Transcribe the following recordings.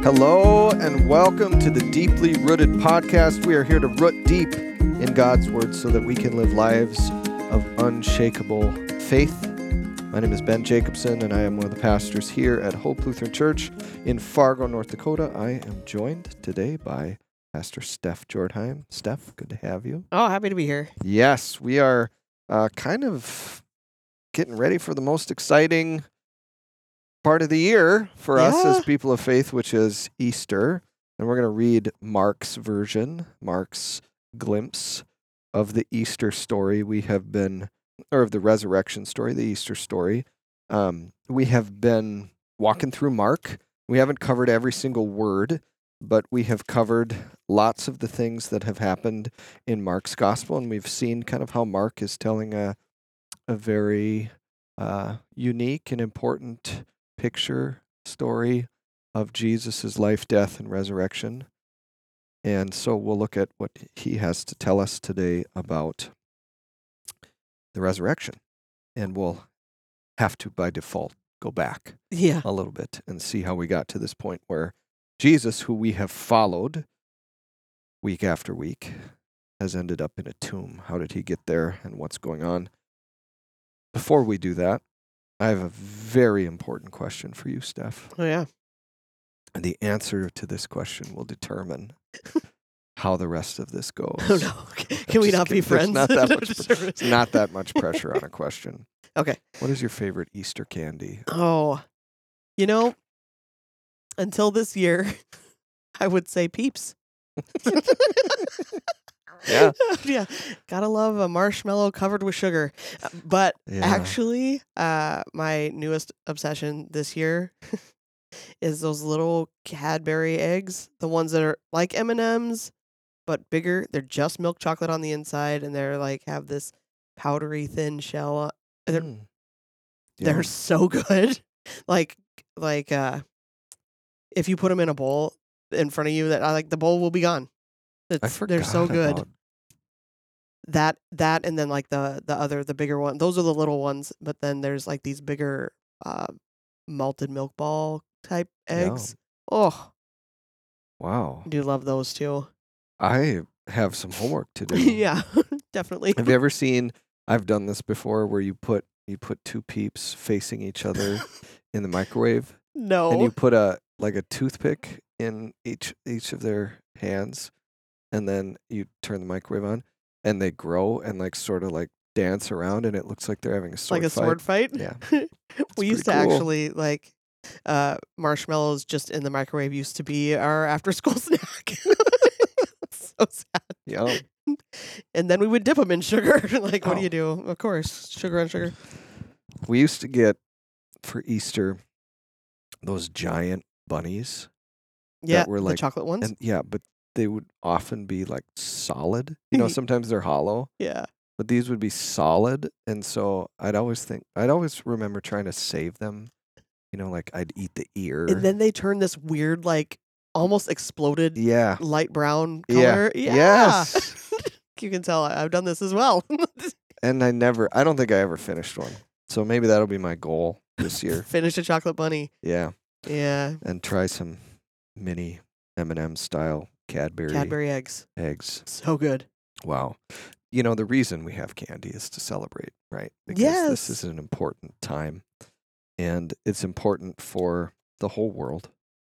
Hello and welcome to the Deeply Rooted Podcast. We are here to root deep in God's Word so that we can live lives of unshakable faith. My name is Ben Jacobson and I am one of the pastors here at Hope Lutheran Church in Fargo, North Dakota. I am joined today by Pastor Steph Jordheim. Steph, good to have you. Oh, happy to be here. Yes, we are kind of getting ready for the most exciting part of the year for us as people of faith, which is Easter. And we're going to read Mark's version, Mark's glimpse of the Easter story. We have been, or of the resurrection story, the Easter story. We have been walking through Mark. We haven't covered every single word, but we have covered lots of the things that have happened in Mark's gospel. And we've seen kind of how Mark is telling a very unique and important picture story of Jesus' life, death, and resurrection. And so we'll look at what he has to tell us today about the resurrection. And we'll have to, by default, go back a little bit and see how we got to this point where Jesus, who we have followed week after week, has ended up in a tomb. How did he get there and what's going on? Before we do that, I have a very important question for you, Steph. Oh, yeah. And the answer to this question will determine how the rest of this goes. Oh, no. Can we not be friends? Not that much pressure on a question. Okay. What is your favorite Easter candy? Oh, until this year, I would say Peeps. Yeah. Yeah. Gotta love a marshmallow covered with sugar. But actually, my newest obsession this year is those little Cadbury eggs, the ones that are like M&Ms, but bigger. They're just milk chocolate on the inside, and they're like have this powdery thin shell. They're so good. Like if you put them in a bowl in front of you, the bowl will be gone. They're so good. That and then like the bigger one. Those are the little ones, but then there's like these bigger malted milk ball type eggs. Yeah. Oh. Wow. I do love those too. I have some homework to do. Yeah, definitely. Have you ever seen, I've done this before, where you put two Peeps facing each other in the microwave? No. And you put a toothpick in each of their hands, and then you turn the microwave on, and they grow and sort of dance around, and it looks like they're having a sword fight. Like a sword fight? Yeah. We used to actually marshmallows just in the microwave used to be our after school snack. So sad. Yeah. And then we would dip them in sugar. What do you do? Of course, sugar on sugar. We used to get for Easter those giant bunnies. Yeah, that were the chocolate ones. And, but they would often be solid. Sometimes they're hollow. Yeah. But these would be solid, and so I'd always remember trying to save them. I'd eat the ear. And then they turn this weird, almost exploded light brown color. Yeah. Yes. You can tell I've done this as well. And I don't think I ever finished one. So maybe that'll be my goal this year. Finish a chocolate bunny. Yeah. Yeah. And try some mini M&M style Cadbury eggs. So good. Wow. The reason we have candy is to celebrate, right? Because this is an important time, and it's important for the whole world.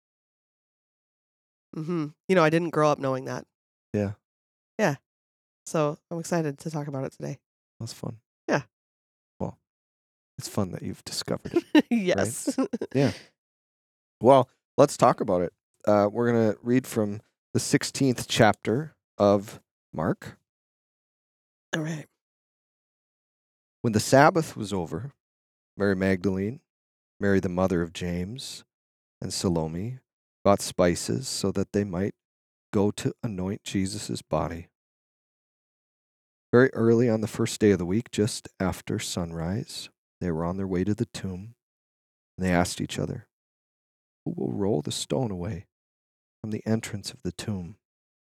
Mm-hmm. I didn't grow up knowing that. Yeah. Yeah. So I'm excited to talk about it today. That's fun. Yeah. Well, it's fun that you've discovered it. Yes. Right? Yeah. Well, let's talk about it. We're going to read from the 16th chapter of Mark. All right. When the Sabbath was over, Mary Magdalene, Mary the mother of James, and Salome bought spices so that they might go to anoint Jesus' body. Very early on the first day of the week, just after sunrise, they were on their way to the tomb, and they asked each other, "Who will roll the stone away from the entrance of the tomb?"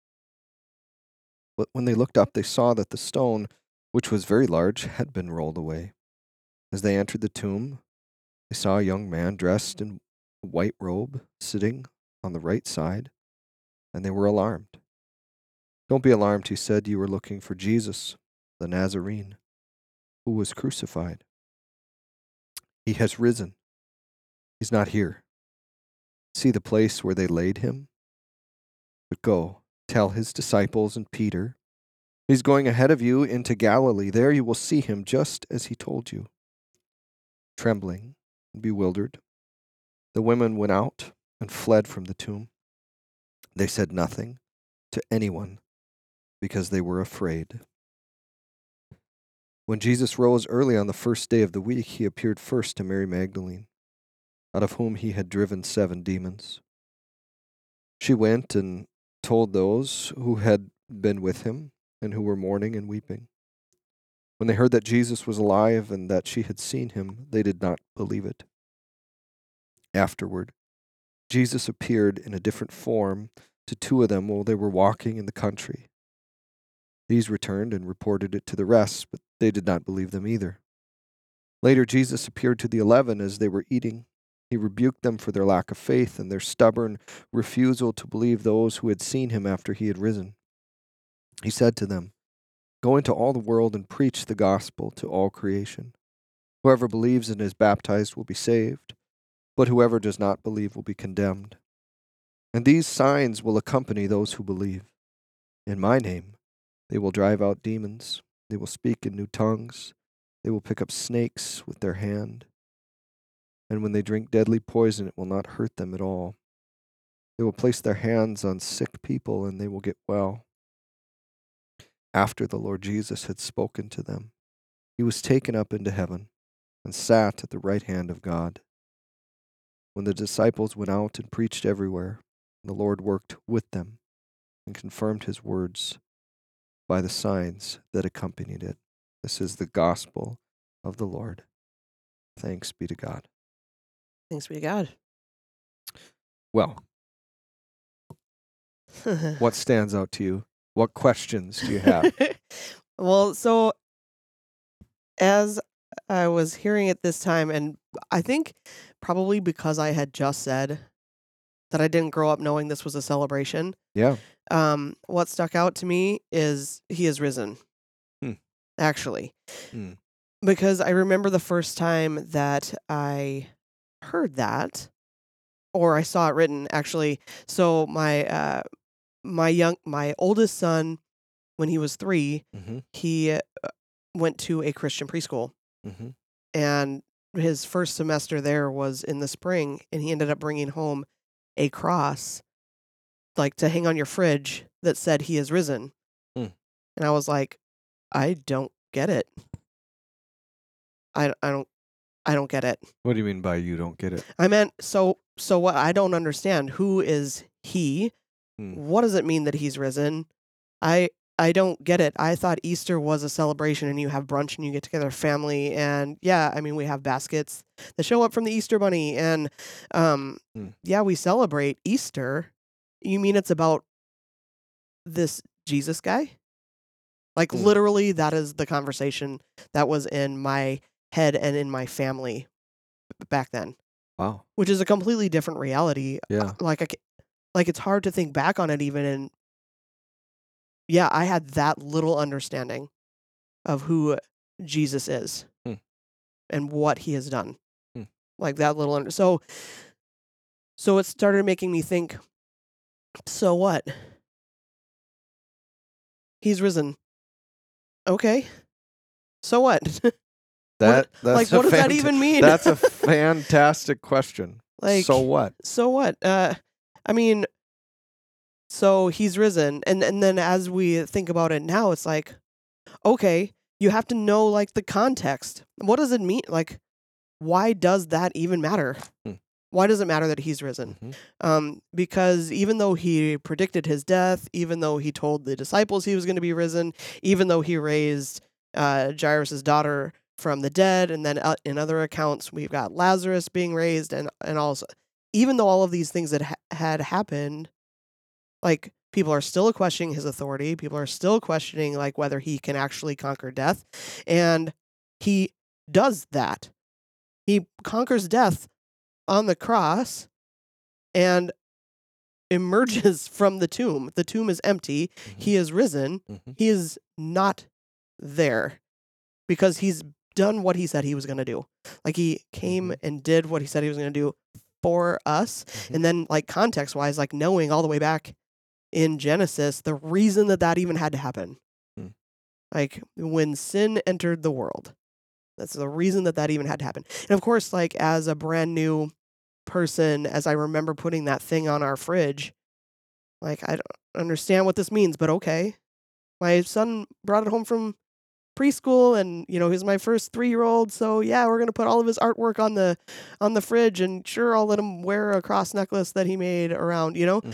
But when they looked up, they saw that the stone, which was very large, had been rolled away. As they entered the tomb, they saw a young man dressed in a white robe sitting on the right side, and they were alarmed. Don't be alarmed, he said. You were looking for Jesus, the Nazarene, who was crucified. He has risen. He's not here. See the place where they laid him? But go, tell his disciples and Peter, he's going ahead of you into Galilee. There you will see him just as he told you. Trembling and bewildered, the women went out and fled from the tomb. They said nothing to anyone because they were afraid. When Jesus rose early on the first day of the week, he appeared first to Mary Magdalene, out of whom he had driven 7 demons. She went and told those who had been with him and who were mourning and weeping. When they heard that Jesus was alive and that she had seen him, they did not believe it. Afterward, Jesus appeared in a different form to 2 of them while they were walking in the country. These returned and reported it to the rest, but they did not believe them either. Later, Jesus appeared to the 11 as they were eating. He rebuked them for their lack of faith and their stubborn refusal to believe those who had seen him after he had risen. He said to them, "Go into all the world and preach the gospel to all creation. Whoever believes and is baptized will be saved, but whoever does not believe will be condemned. And these signs will accompany those who believe. In my name, they will drive out demons. They will speak in new tongues. They will pick up snakes with their hand. And when they drink deadly poison, it will not hurt them at all. They will place their hands on sick people and they will get well." After the Lord Jesus had spoken to them, he was taken up into heaven and sat at the right hand of God. When the disciples went out and preached everywhere, the Lord worked with them and confirmed his words by the signs that accompanied it. This is the gospel of the Lord. Thanks be to God. Thanks be to God. Well, what stands out to you? What questions do you have? Well, so as I was hearing it this time, and I think probably because I had just said that I didn't grow up knowing this was a celebration, Yeah. what stuck out to me is he is risen, actually. Because I remember the first time that I heard that, or I saw it written, actually. So my oldest son, when he was 3, he went to a Christian preschool, and his first semester there was in the spring, and he ended up bringing home a cross, like to hang on your fridge, that said he is risen. And I was like, I don't get it. I don't get it. What do you mean by you don't get it? I meant, so what? I don't understand. Who is he? What does it mean that he's risen? I don't get it. I thought Easter was a celebration and you have brunch and you get together family, and yeah, I mean, we have baskets that show up from the Easter bunny, and yeah, we celebrate Easter. You mean it's about this Jesus guy? Like literally, that is the conversation that was in my head and in my family back then. Wow. Which is a completely different reality. Yeah. Like it's hard to think back on it even, and yeah, I had that little understanding of who Jesus is and what he has done. Like that little so it started making me think, so what? He's risen. Okay. So what? That's like, what does that even mean? That's a fantastic question. Like, so what? So what? I mean, so he's risen, and then as we think about it now, it's like, okay, you have to know like the context. What does it mean? Like, why does that even matter? Why does it matter that he's risen? Because even though he predicted his death, even though he told the disciples he was going to be risen, even though he raised Jairus' daughter from the dead, and then in other accounts we've got Lazarus being raised, and also, even though all of these things that had happened, like, people are still questioning his authority. People are still questioning like whether he can actually conquer death, and he does that. He conquers death on the cross, and emerges from the tomb. The tomb is empty. Mhm. He is risen. Mhm. He is not there because he's done what he said he was going to do. Like he came and did what he said he was going to do for us. Mhm. And then like context wise, like knowing all the way back in Genesis, the reason that even had to happen, like when sin entered the world, that's the reason that even had to happen. And of course, like as a brand new person, as I remember putting that thing on our fridge, like I don't understand what this means, but okay. My son brought it home from preschool, and he's my first 3-year-old, so yeah, we're gonna put all of his artwork on the fridge, and sure, I'll let him wear a cross necklace that he made around,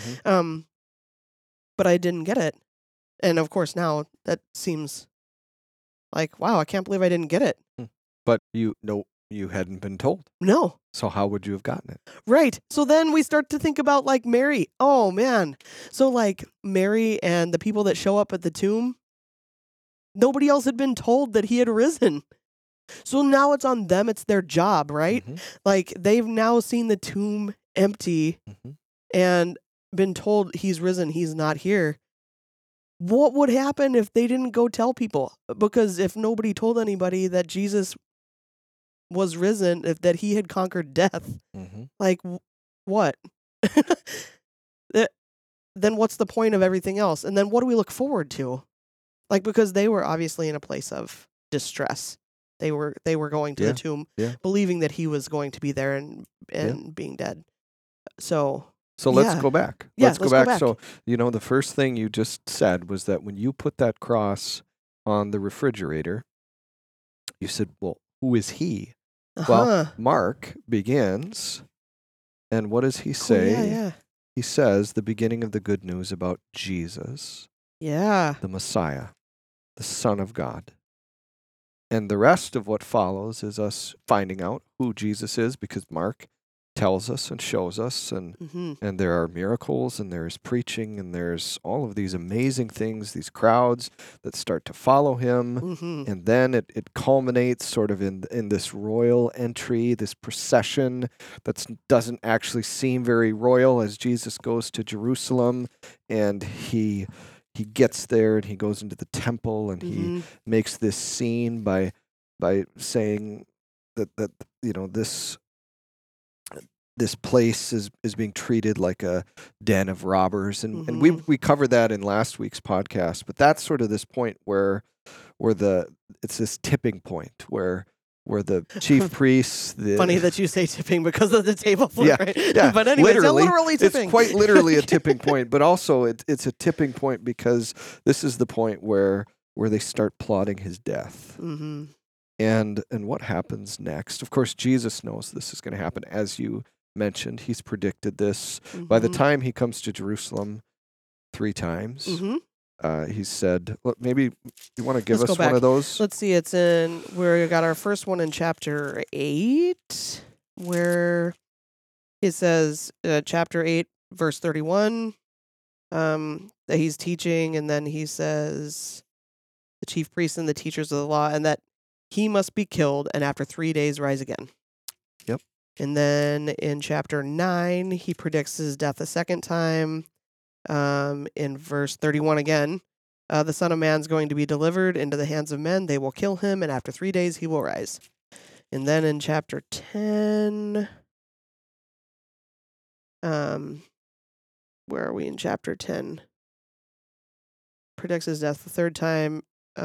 but I didn't get it. And of course now that seems like, wow, I can't believe I didn't get it. But you hadn't been told. No. So how would you have gotten it? Right. So then we start to think about like Mary. Oh man. So like Mary and the people that show up at the tomb, nobody else had been told that he had risen. So now it's on them. It's their job, right? Like they've now seen the tomb empty and been told he's risen, he's not here. What would happen if they didn't go tell people? Because if nobody told anybody that Jesus was risen, that he had conquered death, like what? Then what's the point of everything else? And then what do we look forward to? Like, because they were obviously in a place of distress. They were going to the tomb, believing that he was going to be there and being dead. So let's go back. Yeah, let's go back. So, the first thing you just said was that when you put that cross on the refrigerator, you said, well, who is he? Well, Mark begins, and what does he say? Yeah. He says the beginning of the good news about Jesus, the Messiah, the Son of God. And the rest of what follows is us finding out who Jesus is, because Mark tells us and shows us, and there are miracles, and there's preaching, and there's all of these amazing things, these crowds that start to follow him, and then it culminates sort of in this royal entry, this procession that doesn't actually seem very royal as Jesus goes to Jerusalem, and he gets there and he goes into the temple, and he makes this scene by saying that this place is being treated like a den of robbers, and we covered that in last week's podcast. But that's sort of this point where it's this tipping point where the chief priests. Funny that you say tipping because of the table flip, right? Yeah. But anyway, it's literally tipping. It's quite literally a tipping point, but also it's a tipping point because this is the point where they start plotting his death. And what happens next? Of course, Jesus knows this is going to happen, as you mentioned. He's predicted this. By the time he comes to Jerusalem 3 times, he said, well, maybe you want to give us one of those? Let's see. It's we got our first one in chapter 8, where it says, chapter 8, verse 31, that he's teaching, and then he says, the chief priests and the teachers of the law, and that he must be killed, and after 3 days rise again. Yep. And then in chapter 9, he predicts his death a second time. In verse 31 again, the Son of Man's going to be delivered into the hands of men. They will kill him, and after 3 days he will rise. And then in chapter 10, where are we in chapter 10? Predicts his death the third time.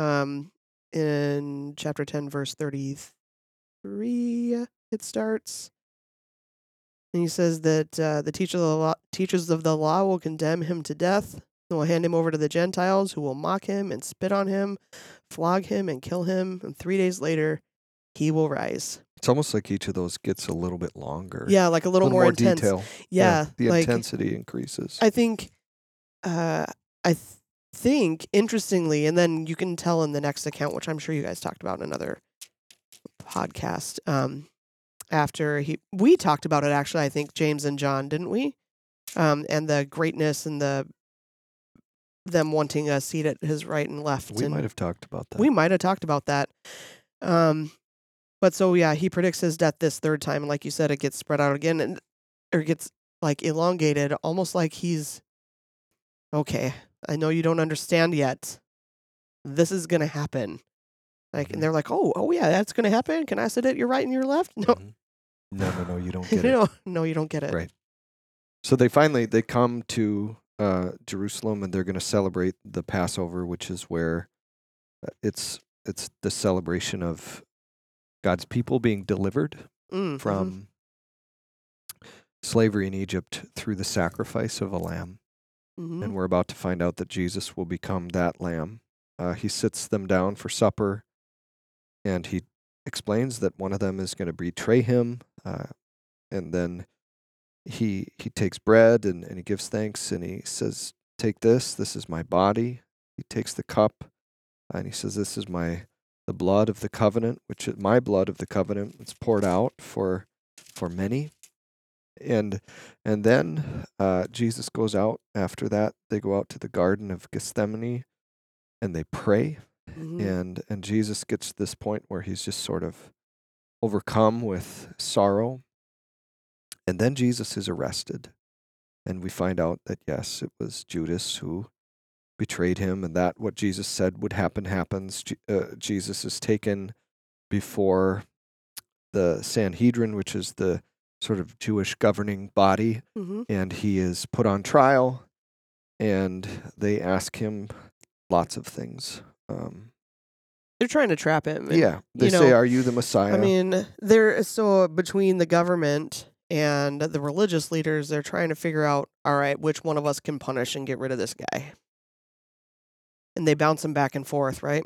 In chapter 10, verse 33, it starts. And he says that the teachers of the law will condemn him to death. They will hand him over to the Gentiles, who will mock him and spit on him, flog him and kill him. And 3 days later, he will rise. It's almost like each of those gets a little bit longer. Yeah, like a little more intense. Detail. Yeah, the intensity increases. I think, interestingly, and then you can tell in the next account, which I'm sure you guys talked about in another podcast. After we talked about it, actually, I think James and John, didn't we? And the greatness and them wanting a seat at his right and left. We might have talked about that. We might have talked about that. But so yeah, he predicts his death this third time, and like you said, it gets spread out again, or gets like elongated, almost like he's, okay, I know you don't understand yet. This is going to happen. Like, and they're like, oh yeah, that's going to happen. Can I sit at your right and your left? No, No, you don't get it. No, you don't get it. Right. So they come to Jerusalem, and they're going to celebrate the Passover, which is where it's the celebration of God's people being delivered from slavery in Egypt through the sacrifice of a lamb. And we're about to find out that Jesus will become that lamb. He sits them down for supper, and he explains that one of them is going to betray him. And then he takes bread and he gives thanks, and he says, "Take this. This is my body." He takes the cup, and he says, "This is the blood of the covenant, which is my blood of the covenant. It's poured out for many." And then Jesus goes out after that. They go out to the Garden of Gethsemane, and they pray. And Jesus gets to this point where he's just sort of overcome with sorrow. And then Jesus is arrested. And we find out that, yes, it was Judas who betrayed him, and that what Jesus said would happen happens. Jesus is taken before the Sanhedrin, which is the sort of Jewish governing body, and he is put on trial, and they ask him lots of things. They're trying to trap him. And, they say, "Are you the Messiah?" I mean, so between the government and the religious leaders, they're trying to figure out, all right, which one of us can punish and get rid of this guy. And they bounce him back and forth, right?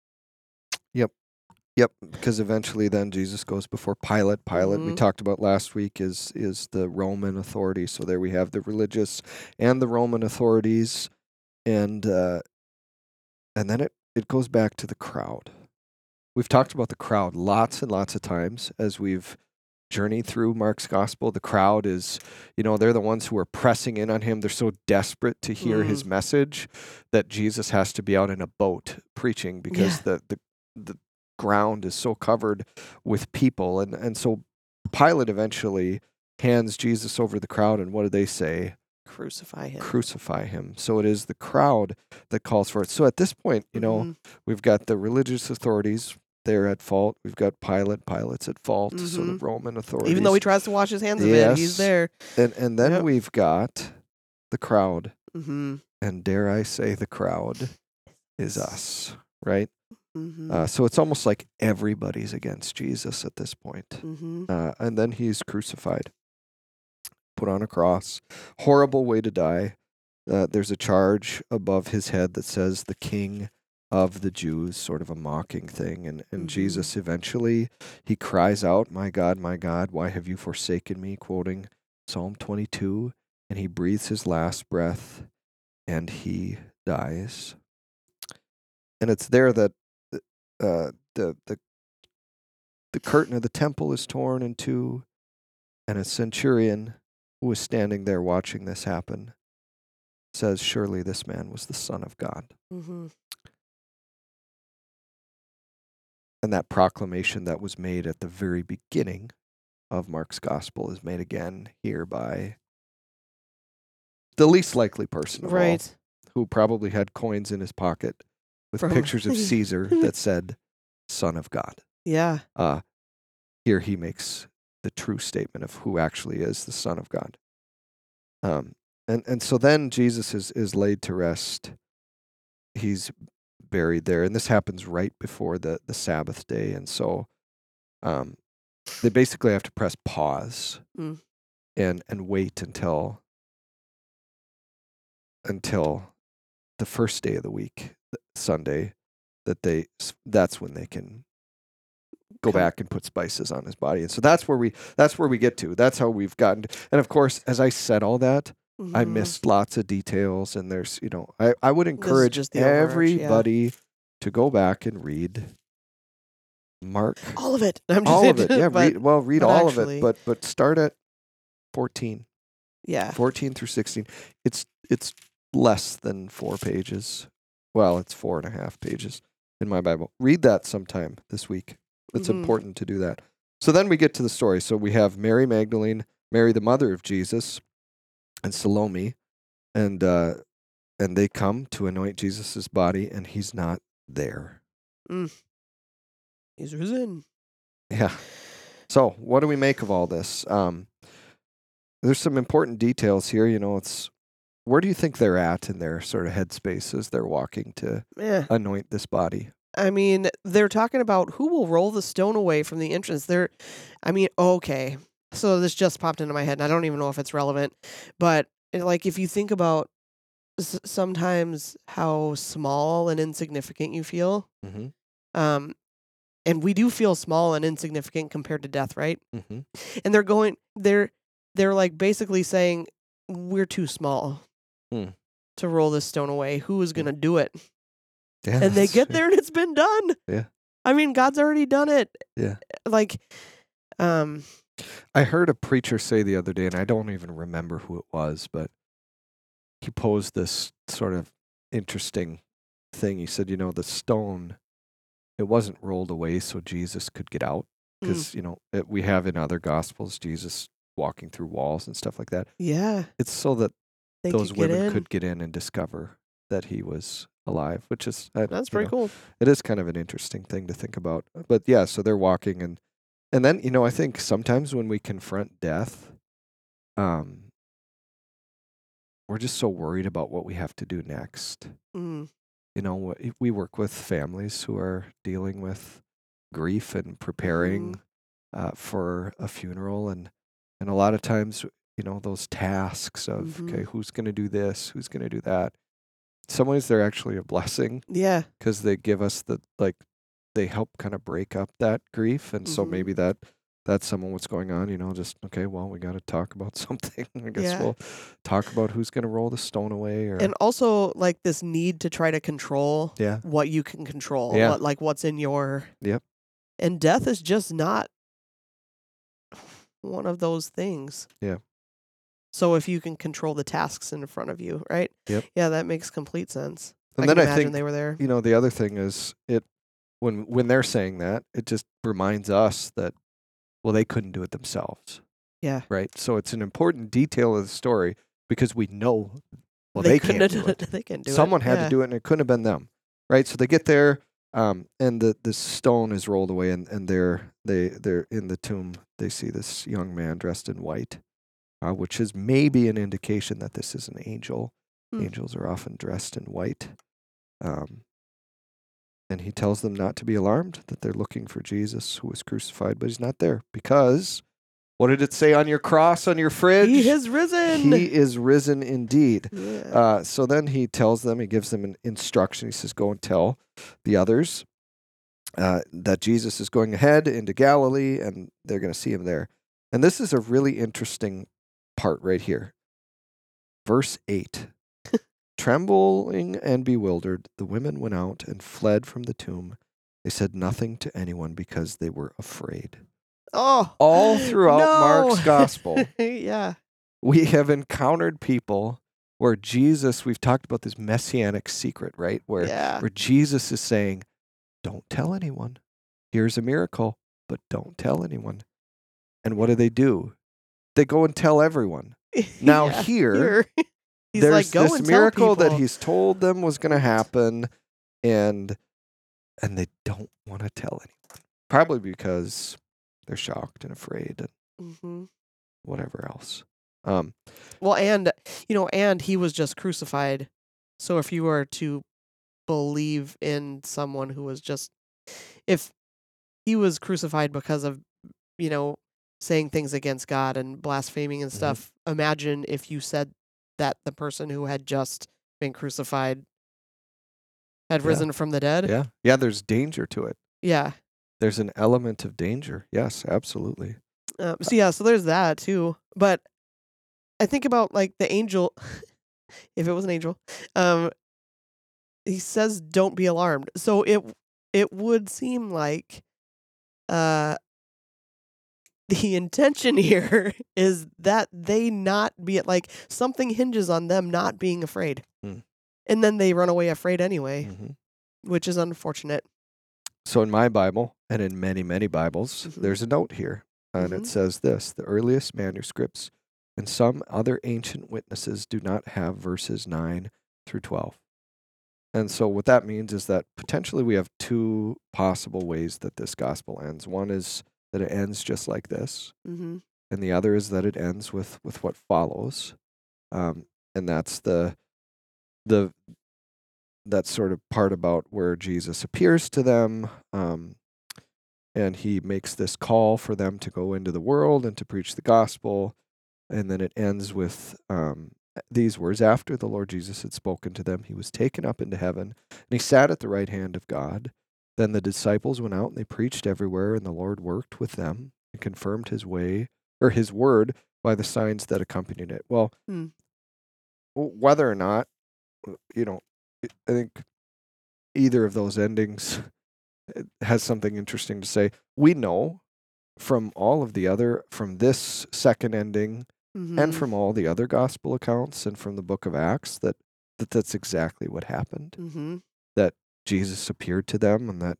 Yep, because eventually then Jesus goes before Pilate. Pilate, we talked about last week, is the Roman authority. So there we have the religious and the Roman authorities. And then it goes back to the crowd. We've talked about the crowd lots and lots of times as we've journeyed through Mark's gospel. The crowd is, they're the ones who are pressing in on him. They're so desperate to hear his message that Jesus has to be out in a boat preaching because the ground is so covered with people. And so Pilate eventually hands Jesus over the crowd, and what do they say? Crucify him. Crucify him. So it is the crowd that calls for it. So at this point, we've got the religious authorities, they're at fault. We've got Pilate. Pilate's at fault. So the Roman authorities. Even though he tries to wash his hands of it, he's there. And then we've got the crowd. And dare I say the crowd is us, right? So it's almost like everybody's against Jesus at this point. And then he's crucified, put on a cross. Horrible way to die. There's a charge above his head that says the King of the Jews, sort of a mocking thing. And Jesus eventually, he cries out, my God, why have you forsaken me?" Quoting Psalm 22. And he breathes his last breath and he dies. And it's there that the curtain of the temple is torn in two, and a centurion who was standing there watching this happen says, "Surely this man was the Son of God." And that proclamation that was made at the very beginning of Mark's gospel is made again here by the least likely person of all, who probably had coins in his pocket with pictures of Caesar that said, "Son of God." Yeah. Here he makes the true statement of who actually is the Son of God. And so then Jesus is laid to rest. He's buried there, and this happens right before the Sabbath day. And so they basically have to press pause and wait until the first day of the week, Sunday, that's when they can go back and put spices on his body. And so that's where we get to. That's how we've gotten. And of course, as I said all that, I missed lots of details, and there's, I would encourage everybody to go back and read Mark. All of it. All of it. Yeah, read all of it, but start at 14. Yeah. 14 through 16. It's less than 4 pages. Well, it's 4.5 pages in my Bible. Read that sometime this week. It's important to do that. So then we get to the story. So we have Mary Magdalene, Mary the mother of Jesus, and Salome, and they come to anoint Jesus' body, and he's not there. He's risen. Yeah. So what do we make of all this? There's some important details here. It's where do you think they're at in their sort of headspace as they're walking to anoint this body? I mean, they're talking about who will roll the stone away from the entrance. Okay. So this just popped into my head, and I don't even know if it's relevant. But like, if you think about sometimes how small and insignificant you feel, and we do feel small and insignificant compared to death, right? And they're like basically saying we're too small to roll this stone away. Who is going to do it? Yeah, and they get there and it's been done. Yeah. I mean, God's already done it. Yeah. Like, I heard a preacher say the other day, and I don't even remember who it was, but he posed this sort of interesting thing. He said, the stone, it wasn't rolled away so Jesus could get out. Because, we have in other gospels, Jesus walking through walls and stuff like that. Yeah. It's so that those women could get in and discover that he was alive, which is that's pretty cool. It is kind of an interesting thing to think about. But yeah, so they're walking, and then I think sometimes when we confront death, we're just so worried about what we have to do next. We work with families who are dealing with grief and preparing for a funeral, and a lot of times those tasks of okay, who's going to do this, who's going to do that. In some ways they're actually a blessing. Yeah. Because they give us they help kind of break up that grief. And so maybe that's some of what's going on, just, okay, well, we got to talk about something. I guess we'll talk about who's going to roll the stone away. And also like this need to try to control what you can control, what's in your. Yep. And death is just not one of those things. Yeah. So if you can control the tasks in front of you, right? Yep. Yeah, that makes complete sense. And then I think they were there. The other thing is when they're saying that, it just reminds us that, well, they couldn't do it themselves. Yeah. Right. So it's an important detail of the story because we know, well, they can't do it. They can't do it. Someone had to do it, and it couldn't have been them. Right. So they get there, and the stone is rolled away, and they're in the tomb. They see this young man dressed in white, which is maybe an indication that this is an angel. Angels are often dressed in white. And he tells them not to be alarmed, that they're looking for Jesus who was crucified, but he's not there. Because, what did it say on your cross, on your fridge? He is risen. He is risen indeed. Yeah. So then he tells them, he gives them an instruction. He says, go and tell the others that Jesus is going ahead into Galilee, and they're going to see him there. And this is a really interesting part right here. Verse 8. Trembling and bewildered, the women went out and fled from the tomb. They said nothing to anyone because they were afraid. Oh, all throughout Mark's gospel. Yeah. We have encountered people where Jesus, we've talked about this messianic secret, right? Where Jesus is saying, don't tell anyone. Here's a miracle, but don't tell anyone. And what do? They go and tell everyone. Now here he's there's like, go this and miracle tell that he's told them was going to happen, and they don't want to tell anyone. Probably because they're shocked and afraid and whatever else. Well, and he was just crucified. So if you were to believe in someone who was if he was crucified because of, saying things against God and blaspheming and stuff, imagine if you said that the person who had just been crucified had risen from the dead. Yeah. Yeah, there's danger to it. Yeah. There's an element of danger. Yes, absolutely. So there's that too. But I think about like the angel, if it was an angel, he says, don't be alarmed. So it would seem like the intention here is that they not be like something hinges on them not being afraid. And then they run away afraid anyway, which is unfortunate. So in my Bible and in many, many Bibles, there's a note here. And it says this: the earliest manuscripts and some other ancient witnesses do not have verses 9 through 12. And so what that means is that potentially we have two possible ways that this gospel ends. One is that it ends just like this, Mm-hmm. and the other is that it ends with what follows. And that's the that sort of part about where Jesus appears to them, and he makes this call for them to go into the world and to preach the gospel. And then it ends with these words: after the Lord Jesus had spoken to them, he was taken up into heaven, and he sat at the right hand of God. Then the disciples went out and they preached everywhere, and the Lord worked with them and confirmed his word by the signs that accompanied it. Well, whether or not, I think either of those endings has something interesting to say. We know from all of the other, from this second ending, and from all the other gospel accounts and from the book of Acts, that's exactly what happened. Mm-hmm. That Jesus appeared to them, and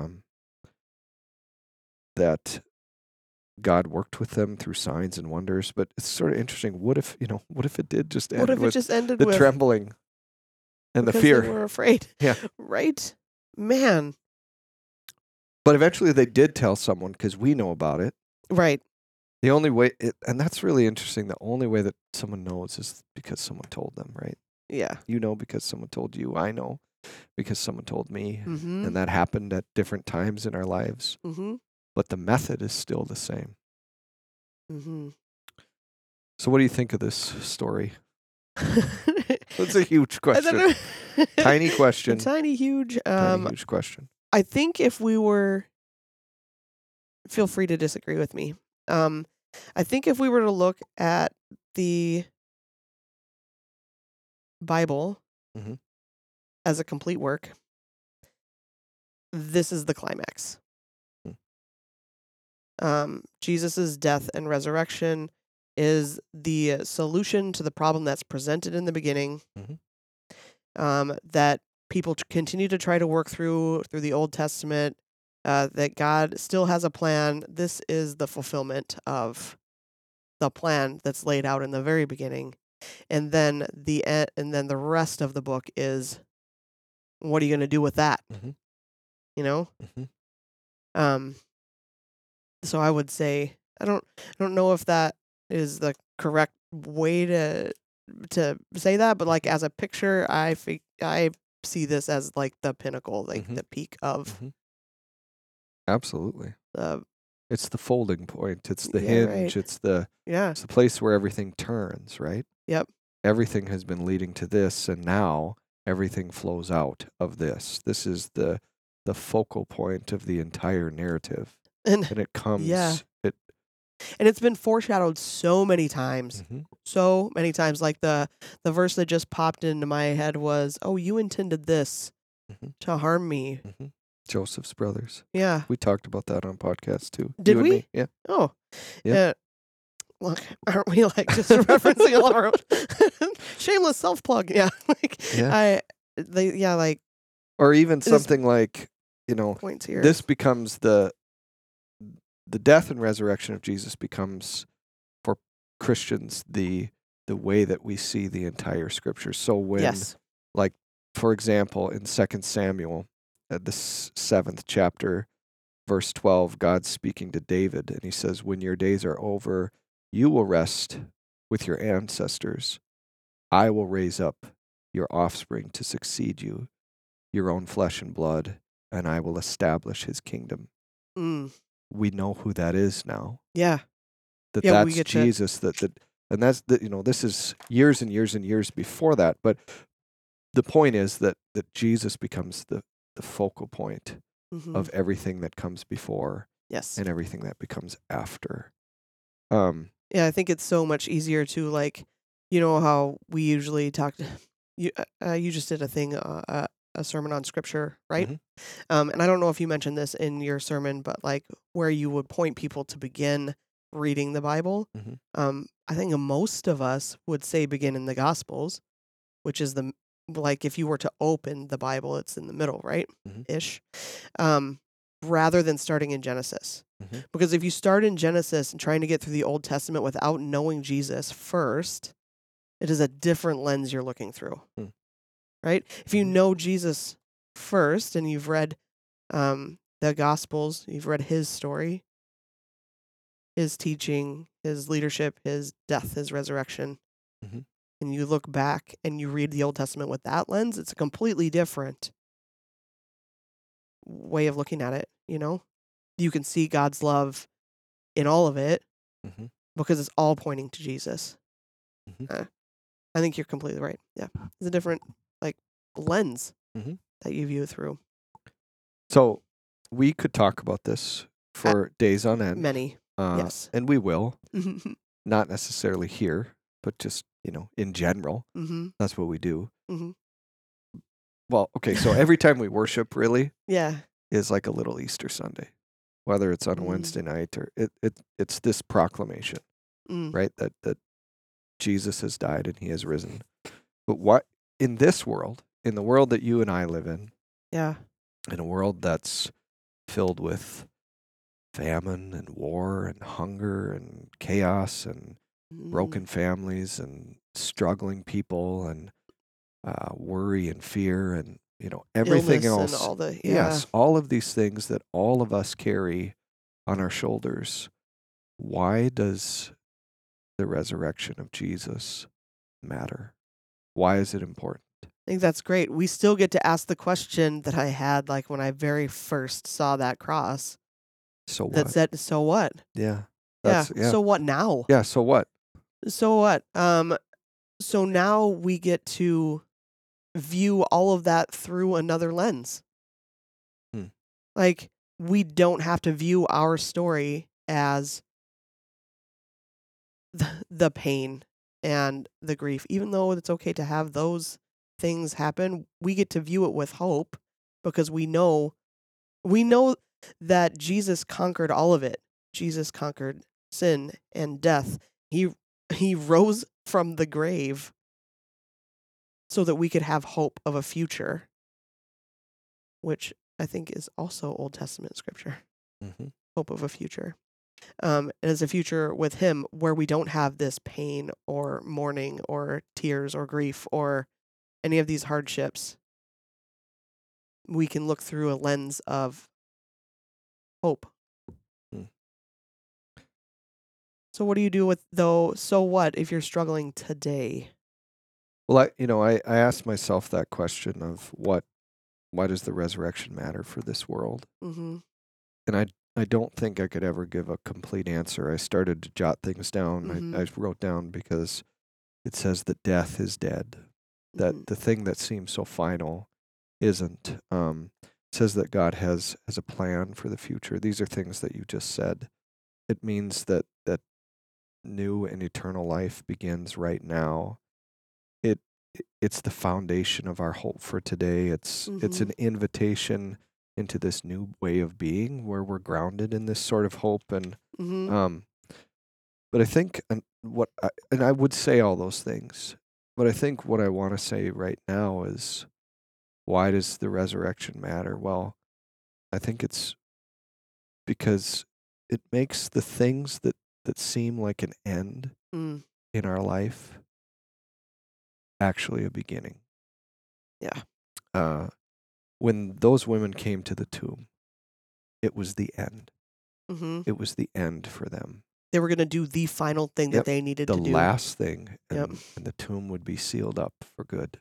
that God worked with them through signs and wonders. But it's sort of interesting. What if it did just end What if it with just ended the with trembling and the because fear? they were afraid. Yeah. Right? Man. But eventually they did tell someone because we know about it. Right. The only way, and that's really interesting, the only way that someone knows is because someone told them, right? Yeah. You know because someone told you. I know because someone told me. Mm-hmm. And that happened at different times in our lives. Mm-hmm. But the method is still the same. Mm-hmm. So what do you think of this story? That's a huge I don't question. know. Tiny question. Tiny, huge. Tiny, huge question. I think if we were, feel free to disagree with me. I think if we were to look at the Bible Mhm. as a complete work, this is the climax. Jesus' death and resurrection is the solution to the problem that's presented in the beginning. Mhm. That people continue to try to work through the Old Testament. That God still has a plan. This is the fulfillment of the plan that's laid out in the very beginning, and then the rest of the book is, what are you going to do with that? Mhm. You know. Mhm. So I would say I don't know if that is the correct way to say that, but like as a picture, I see this as like the pinnacle, like Mhm. the peak of Mhm. Absolutely. the It's the folding point. It's the Yeah, hinge. right. It's the place where everything turns, right? Yep. Everything has been leading to this, and now everything flows out of this. This is the focal point of the entire narrative. And it comes yeah. And it's been foreshadowed so many times. Mhm. So many times. Like the verse that just popped into my head was, "Oh, you intended this Mhm. to harm me." Mhm. Joseph's brothers. Yeah. We talked about that on podcast too. Did You and we? me. Yeah. Oh. Yep. Look, aren't we like just referencing all of our own shameless self plug? Yeah. Like Yeah. like Or even This- something like, points here. this becomes the death and resurrection of Jesus becomes for Christians the way that we see the entire scripture. So when, Yes. like, for example, in 2 Samuel, the 7th chapter, verse 12, God's speaking to David, and he says, when your days are over, you will rest with your ancestors. I will raise up your offspring to succeed you, your own flesh and blood, and I will establish his kingdom. Mm. We know who that is now. Yeah. That Yeah, we that's get to- Jesus. And that's this is years and years and years before that. But the point is that Jesus becomes the focal point Mhm. of everything that comes before Yes. and everything that becomes after. Yeah, I think it's so much easier to like, you know how we usually talk. You just did a thing, a sermon on scripture, right? Mhm. And I don't know if you mentioned this in your sermon, but like where you would point people to begin reading the Bible. Mhm. I think most of us would say begin in the Gospels, which is like if you were to open the Bible, it's in the middle, right? Mhm. Ish. Rather than starting in Genesis. Mhm. Because if you start in Genesis and trying to get through the Old Testament without knowing Jesus first, it is a different lens you're looking through, Mm. right? If you Mhm. know Jesus first and you've read the Gospels, you've read his story, his teaching, his leadership, his death, his resurrection, Mhm. and you look back and you read the Old Testament with that lens, it's a completely different way of looking at it, you know? You can see God's love in all of it Mhm. because it's all pointing to Jesus. Mhm. I think you're completely right. Yeah. It's a different like lens Mhm. that you view through. So we could talk about this Uh, for days on end, Many. Yes. and we will. Mhm. Not necessarily here, but just in general. Mhm. That's what we do. Mhm. Well, okay, so every time we worship really Yeah. is like a little Easter Sunday, whether it's on a Wednesday night or it's this proclamation, Mm. right? That Jesus has died and he has risen. But what in this world, in the world that you and I live Yeah. in a world that's filled with famine and war and hunger and chaos and Mm. broken families and struggling people and worry and fear and everything Illness and else. all the Yes, all of these things that all of us carry on our shoulders. Why does the resurrection of Jesus matter? Why is it important? I think that's great. We still get to ask the question that I had like when I very first saw that cross So that what? said, "So what?" Yeah. Yeah. Yeah. So what now? Yeah, so what? So what? So now we get to view all of that through another lens. Hmm. Like we don't have to view our story as the pain and the grief. Even though it's okay to have those things happen, we get to view it with hope because we know that Jesus conquered all of it. Jesus conquered sin and death. He rose from the grave so that we could have hope of a future, which I think is also Old Testament scripture. Mhm. Hope of a future. And it's a future with him where we don't have this pain or mourning or tears or grief or any of these hardships. We can look through a lens of hope. Hmm. So what do you do with though? So what if you're struggling today? Well, I asked myself that question of why does the resurrection matter for this world? Mm-hmm. And I don't think I could ever give a complete answer. I started to jot things down. Mm-hmm. I wrote down because it says that death is dead, that Mm-hmm. the thing that seems so final isn't. It says that God has a plan for the future. These are things that you just said. It means that new and eternal life begins right now. It it's the foundation of our hope for today. It's Mm-hmm. an invitation into this new way of being where we're grounded in this sort of hope and Mm-hmm. um but I think and I would say all those things. But I think what I want to say right now is why does the resurrection matter? Well, I think it's because it makes the things that seem like an end Mm. in our life actually a beginning. Yeah. Uh, when those women came to the tomb, it was the end. Mm-hmm. It was the end for them. They were gonna do the final thing that Yep, they needed the to do. last thing, Yep. and the tomb would be sealed up for good.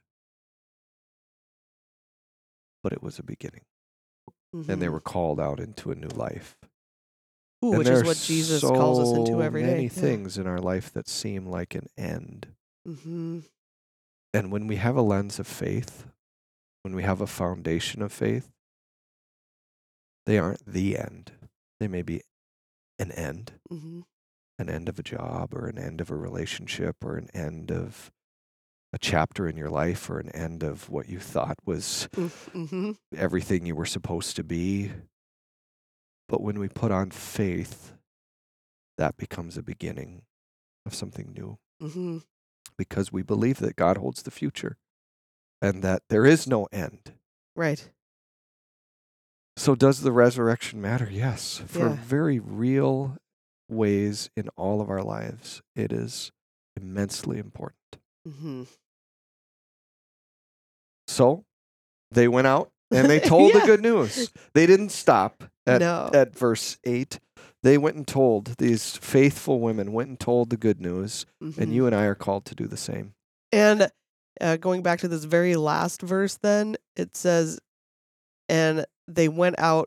But it was a beginning, and they Mm-hmm. were called out into a new life. Ooh, And which there is are what Jesus calls us into so every many day. Yeah. things in our life that seem like an end. Mm-hmm. And when we have a lens of faith, when we have a foundation of faith, they aren't the end. They may be an end, Mm-hmm. an end of a job or an end of a relationship or an end of a chapter in your life or an end of what you thought was Mm-hmm. everything you were supposed to be. But when we put on faith, that becomes a beginning of something new Mm-hmm. because we believe that God holds the future and that there is no end. Right. So does the resurrection matter? Yes. For Yeah. very real ways in all of our lives, it is immensely important. Mm-hmm. So they went out and they told the Yeah. good news. They didn't stop No. at verse 8. They went and told, these faithful women went and told the good news, and Mhm. you and I are called to do the same. And going back to this very last verse, then it says, and they went out,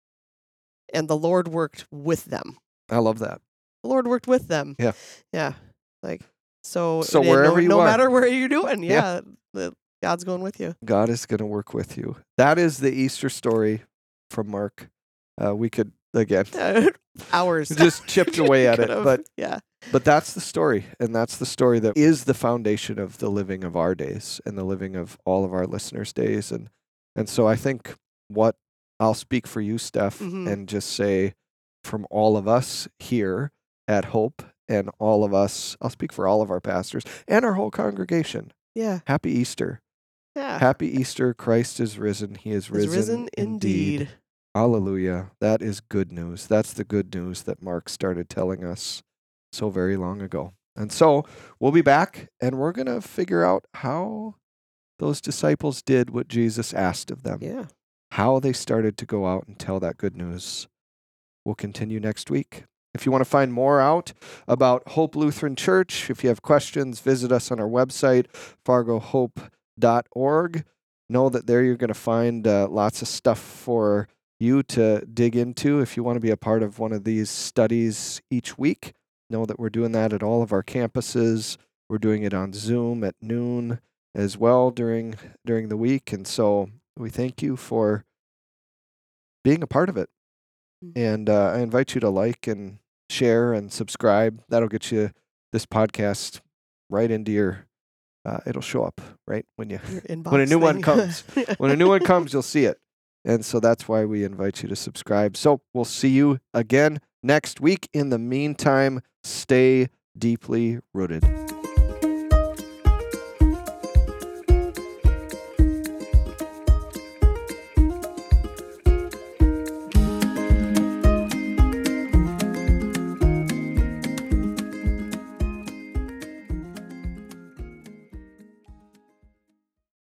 and the Lord worked with them. I love that. The Lord worked with them. Yeah. Yeah. Like, so wherever you no are, matter where you're doing, Yeah. God's going with you. God is going to work with you. That is the Easter story from Mark. We could, again, Hours. just chipped away at it. Could've, yeah. But that's the story. And that's the story that is the foundation of the living of our days and the living of all of our listeners' days. And so I think what I'll speak for you, Steph, Mhm. and just say from all of us here at Hope and all of us, I'll speak for all of our pastors and our whole congregation. Yeah. Happy Easter. Yeah. Happy Easter. Christ is risen. He is Is risen indeed. Hallelujah. That is good news. That's the good news that Mark started telling us so very long ago. And so we'll be back and we're going to figure out how those disciples did what Jesus asked of them, Yeah. how they started to go out and tell that good news. We'll continue next week. If you want to find more out about Hope Lutheran Church, if you have questions, visit us on our website, fargohope.org. Know that there you're going to find lots of stuff for you to dig into if you want to be a part of one of these studies each week. Know that we're doing that at all of our campuses. We're doing it on Zoom at noon as well during the week. And so we thank you for being a part of it. And I invite you to like and share and subscribe. That'll get you this podcast right into your, it'll show up right when you, Your inbox when a new one thing. comes. When a new one comes, you'll see it. And so that's why we invite you to subscribe. So we'll see you again next week. In the meantime, stay deeply rooted.